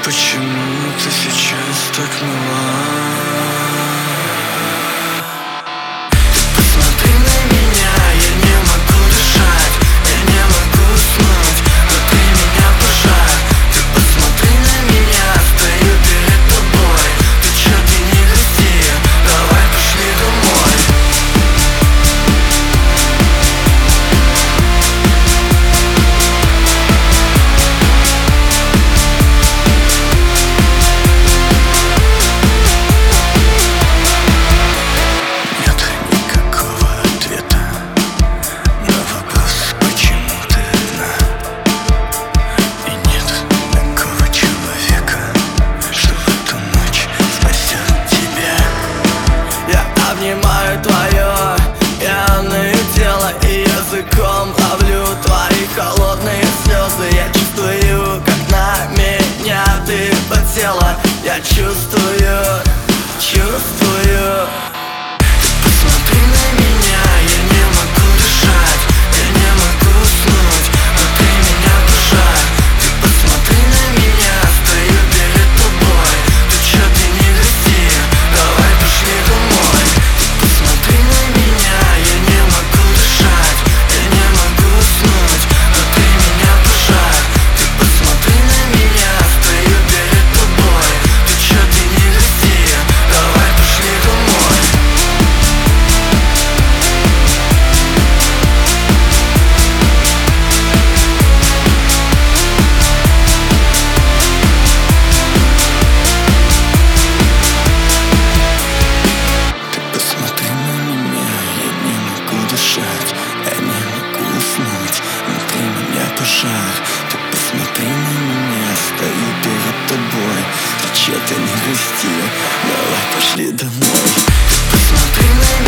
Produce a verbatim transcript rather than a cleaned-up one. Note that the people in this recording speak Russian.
Почему ты сейчас так мила? Посмотри на меня, я не могу дышать, я не могу уснуть, внутри меня пожар. Ты посмотри на меня, стою перед тобой. Ты чё, ты не грусти, давай пошли домой. Обнимаю твое пьяное тело и языком ловлю твои холодные слезы. Я чувствую, как на меня ты подсела. Я чувствую, чувствую. Посмотри на меня, я не могу дышать, я не могу уснуть, внутри меня пожар. Ты посмотри на меня, стою перед тобой. Ты чё, ты не грусти, давай пошли домой. Посмотри на меня, я не могу дышать, я не могу уснуть, внутри меня пожар. Ты посмотри на меня, стою перед тобой. Ты чё, ты не грусти, давай пошли домой. Ты посмотри на меня, я не могу дышать, я не могу уснуть, внутри меня пожар. Ты посмотри на меня, стою перед тобой. Ты чё, ты не грусти, давай пошли домой. Ты посмотри на меня.